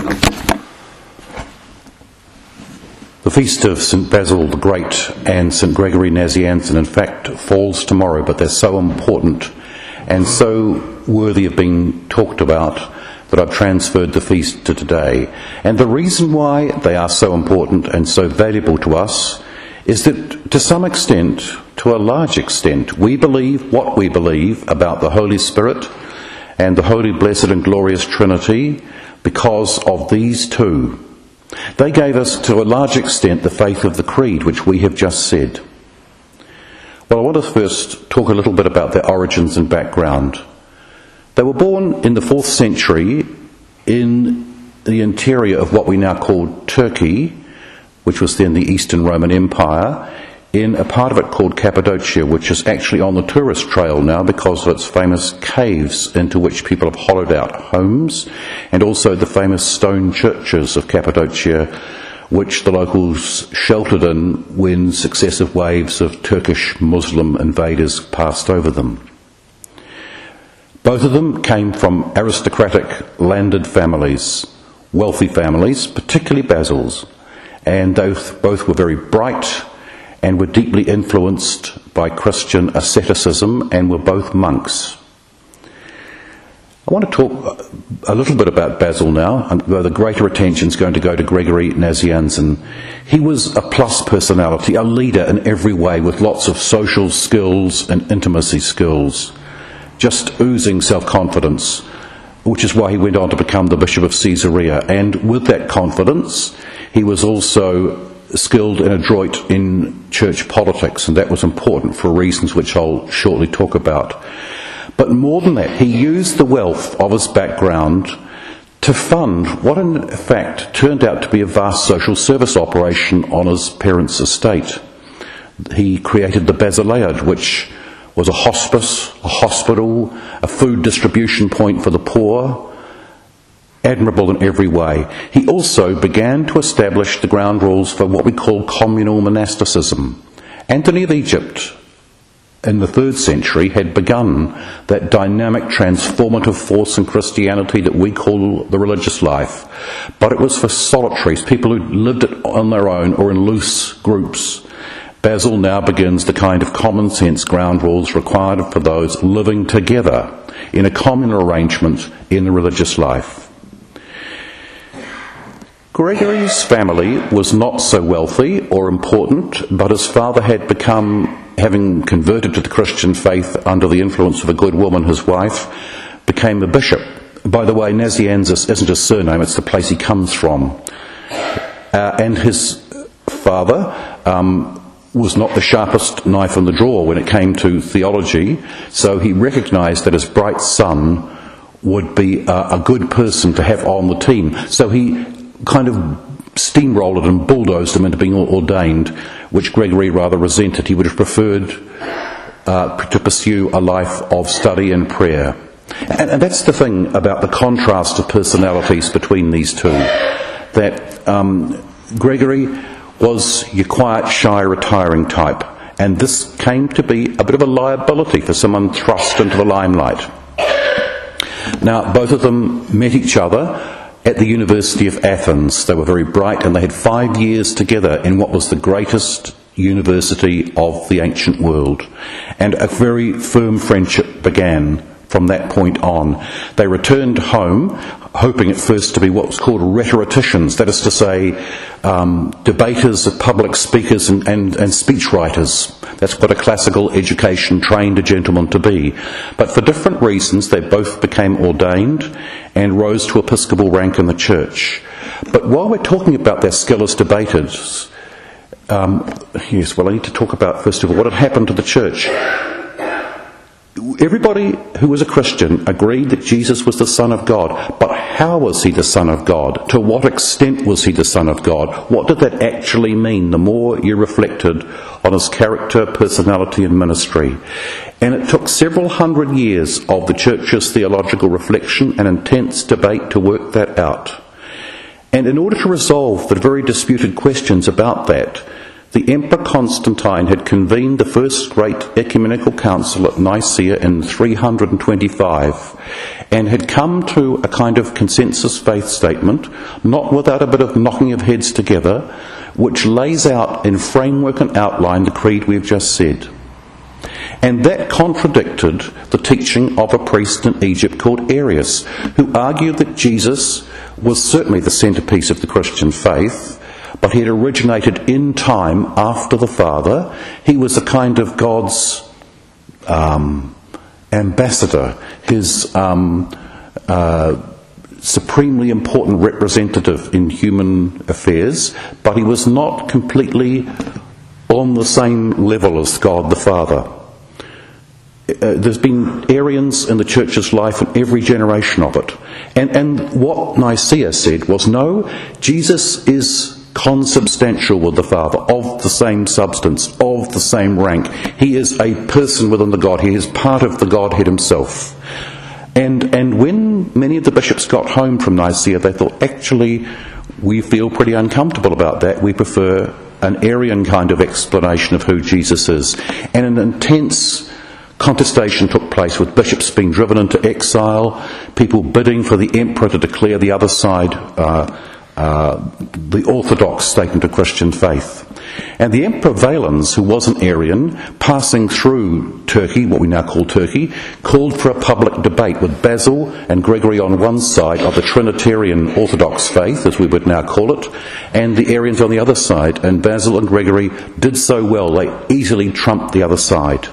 The feast of St. Basil the Great and St. Gregory Nazianzen, in fact, falls tomorrow, but they're so important and so worthy of being talked about that I've transferred the feast to today. And the reason why they are so important and so valuable to us is that, to some extent, to a large extent, we believe what we believe about the Holy Spirit and the Holy, Blessed and Glorious Trinity because of these two. They gave us, to a large extent, the faith of the Creed, which we have just said. Well, I want to first talk a little bit about their origins and background. They were born in the 4th century in the interior of what we now call Turkey, which was then the Eastern Roman Empire, in a part of it called Cappadocia, which is actually on the tourist trail now because of its famous caves into which people have hollowed out homes, and also the famous stone churches of Cappadocia, which the locals sheltered in when successive waves of Turkish Muslim invaders passed over them. Both of them came from aristocratic landed families, wealthy families, particularly Basil's, and both were very bright and were deeply influenced by Christian asceticism and were both monks. I want to talk a little bit about Basil now, though the greater attention is going to go to Gregory Nazianzen. He was a plus personality, a leader in every way, with lots of social skills and intimacy skills, just oozing self-confidence, which is why he went on to become the Bishop of Caesarea. And with that confidence, he was also skilled and adroit in church politics, and that was important for reasons which I'll shortly talk about. But more than that, he used the wealth of his background to fund what in fact turned out to be a vast social service operation on his parents' estate. He created the Basileia, which was a hospice, a hospital, a food distribution point for the poor, admirable in every way. He also began to establish the ground rules for what we call communal monasticism. Antony of Egypt, in the 3rd century, had begun that dynamic, transformative force in Christianity that we call the religious life. But it was for solitaries, people who lived it on their own or in loose groups. Basil now begins the kind of common sense ground rules required for those living together in a communal arrangement in the religious life. Gregory's family was not so wealthy or important, but his father had become, having converted to the Christian faith under the influence of a good woman, his wife, became a bishop. By the way, Nazianzus isn't his surname, it's the place he comes from. And his father was not the sharpest knife in the drawer when it came to theology, so he recognised that his bright son would be a good person to have on the team. So he kind of steamrolled it and bulldozed him into being ordained, which Gregory rather resented. He would have preferred to pursue a life of study and prayer. And that's the thing about the contrast of personalities between these two, that Gregory was your quiet, shy, retiring type, and this came to be a bit of a liability for someone thrust into the limelight. Now, both of them met each other at the University of Athens. They were very bright, and they had 5 years together in what was the greatest university of the ancient world. And a very firm friendship began from that point on. They returned home, hoping at first to be what was called rhetoricians, that is to say, debaters, public speakers and speech writers. That's what a classical education trained a gentleman to be. But for different reasons, they both became ordained and rose to episcopal rank in the church. But while we're talking about their skill as debaters, I need to talk about, first of all, what had happened to the church. Everybody who was a Christian agreed that Jesus was the Son of God. But how was he the Son of God? To what extent was he the Son of God? What did that actually mean, the more you reflected on his character, personality and ministry? And it took several hundred years of the Church's theological reflection and intense debate to work that out. And in order to resolve the very disputed questions about that, the Emperor Constantine had convened the first great ecumenical council at Nicaea in 325, and had come to a kind of consensus faith statement, not without a bit of knocking of heads together, which lays out in framework and outline the creed we've just said. And that contradicted the teaching of a priest in Egypt called Arius, who argued that Jesus was certainly the centrepiece of the Christian faith, but he had originated in time after the Father. He was a kind of God's ambassador, his supremely important representative in human affairs, but he was not completely on the same level as God the Father. There's been Arians in the church's life in every generation of it. And what Nicaea said was, no, Jesus is consubstantial with the Father, of the same substance, of the same rank. He is a person within the Godhead. He is part of the Godhead himself. And when many of the bishops got home from Nicaea, they thought, actually, we feel pretty uncomfortable about that. We prefer an Arian kind of explanation of who Jesus is. And an intense contestation took place, with bishops being driven into exile, people bidding for the emperor to declare the other side the orthodox statement of Christian faith. And the Emperor Valens, who was an Arian, passing through Turkey, what we now call Turkey, called for a public debate with Basil and Gregory on one side of the Trinitarian Orthodox faith, as we would now call it, and the Arians on the other side. And Basil and Gregory did so well, they easily trumped the other side.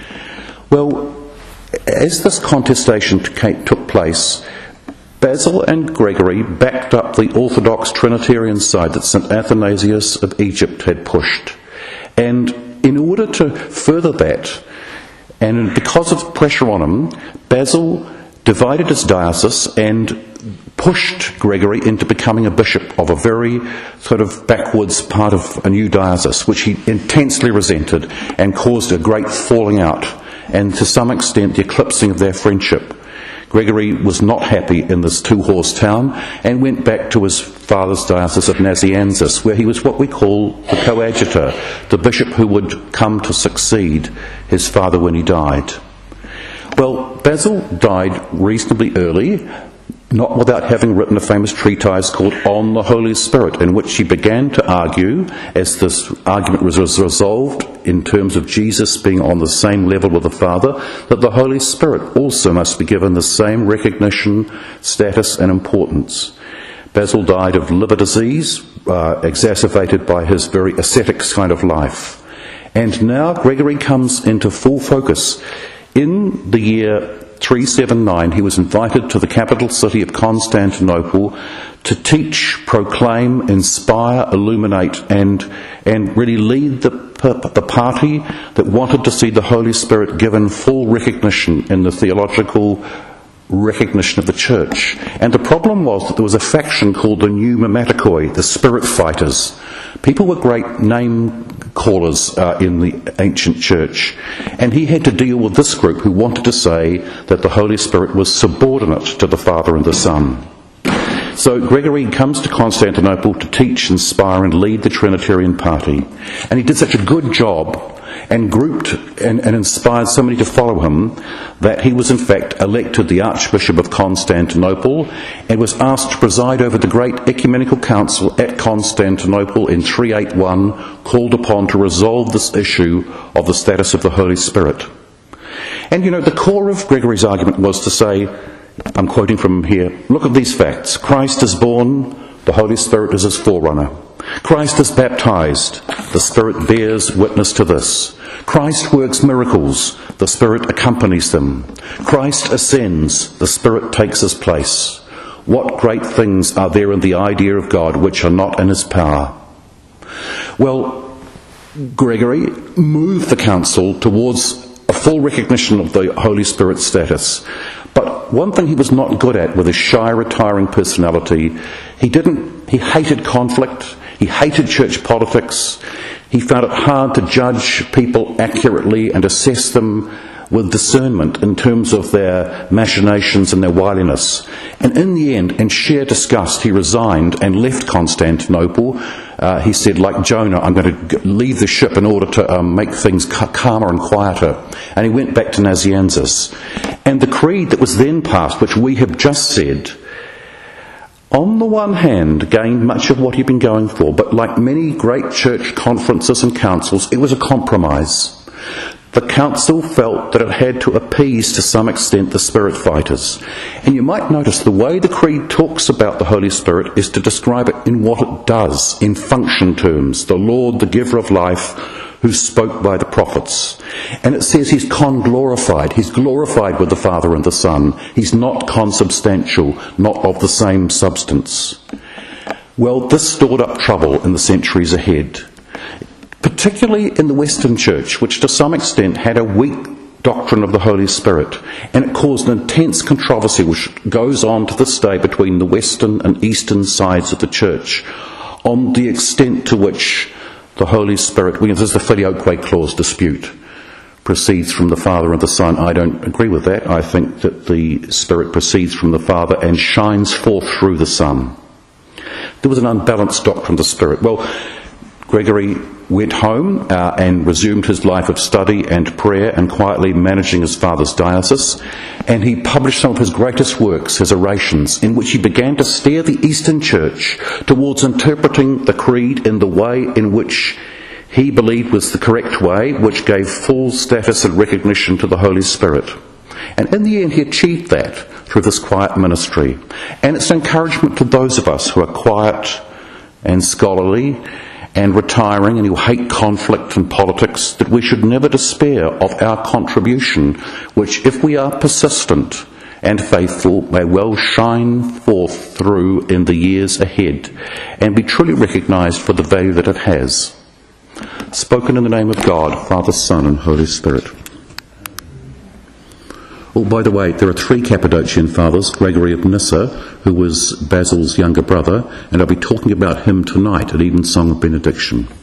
Well, as this contestation took place, Basil and Gregory backed up the Orthodox Trinitarian side that St. Athanasius of Egypt had pushed. And in order to further that, and because of pressure on him, Basil divided his diocese and pushed Gregory into becoming a bishop of a very sort of backwards part of a new diocese, which he intensely resented and caused a great falling out, and to some extent the eclipsing of their friendship. Gregory was not happy in this two-horse town and went back to his father's diocese of Nazianzus, where he was what we call the coadjutor, the bishop who would come to succeed his father when he died. Well, Basil died reasonably early, not without having written a famous treatise called On the Holy Spirit, in which he began to argue, as this argument was resolved in terms of Jesus being on the same level with the Father, that the Holy Spirit also must be given the same recognition, status and importance. Basil died of liver disease, exacerbated by his very ascetic kind of life. And now Gregory comes into full focus. In the year 379, he was invited to the capital city of Constantinople to teach, proclaim, inspire, illuminate, and really lead the party that wanted to see the Holy Spirit given full recognition in the theological recognition of the church. And the problem was that there was a faction called the Pneumatikoi, the Spirit Fighters. People were great name callers in the ancient church, and he had to deal with this group who wanted to say that the Holy Spirit was subordinate to the Father and the Son. So Gregory comes to Constantinople to teach, inspire and lead the Trinitarian party, and he did such a good job and grouped and inspired so many to follow him that he was in fact elected the Archbishop of Constantinople and was asked to preside over the great ecumenical council at Constantinople in 381, called upon to resolve this issue of the status of the Holy Spirit. And the core of Gregory's argument was to say, I'm quoting from here, look at these facts. Christ is born, the Holy Spirit is his forerunner. Christ is baptized, the Spirit bears witness to this. Christ works miracles, the Spirit accompanies them. Christ ascends, the Spirit takes his place. What great things are there in the idea of God which are not in his power? Well, Gregory moved the council towards a full recognition of the Holy Spirit's status. But one thing he was not good at, with his shy, retiring personality, he hated conflict, he hated church politics, he found it hard to judge people accurately and assess them with discernment in terms of their machinations and their wiliness. And in the end, in sheer disgust, he resigned and left Constantinople, he said, like Jonah, I'm going to leave the ship in order to make things calmer and quieter. And he went back to Nazianzus. And the creed that was then passed, which we have just said, on the one hand, gained much of what he'd been going for, but like many great church conferences and councils, it was a compromise. The council felt that it had to appease to some extent the Spirit fighters. And you might notice the way the Creed talks about the Holy Spirit is to describe it in what it does, in function terms. The Lord, the giver of life, who spoke by the prophets. And it says he's con-glorified. He's glorified with the Father and the Son. He's not consubstantial, not of the same substance. Well, this stored up trouble in the centuries ahead, particularly in the Western Church, which to some extent had a weak doctrine of the Holy Spirit, and it caused an intense controversy which goes on to this day between the Western and Eastern sides of the Church on the extent to which the Holy Spirit, there's the filioque clause dispute, proceeds from the Father and the Son. I don't agree with that. I think that the Spirit proceeds from the Father and shines forth through the Son. There was an unbalanced doctrine of the Spirit. Well, Gregory went home and resumed his life of study and prayer and quietly managing his father's diocese, and he published some of his greatest works, his orations, in which he began to steer the Eastern Church towards interpreting the Creed in the way in which he believed was the correct way, which gave full status and recognition to the Holy Spirit. And in the end he achieved that through this quiet ministry. And it's an encouragement to those of us who are quiet and scholarly and retiring and who hate conflict and politics, that we should never despair of our contribution, which, if we are persistent and faithful, may well shine forth through in the years ahead and be truly recognised for the value that it has. Spoken in the name of God, Father, Son and Holy Spirit. Oh, by the way, there are 3 Cappadocian fathers, Gregory of Nyssa, who was Basil's younger brother, and I'll be talking about him tonight at Evensong of Benediction.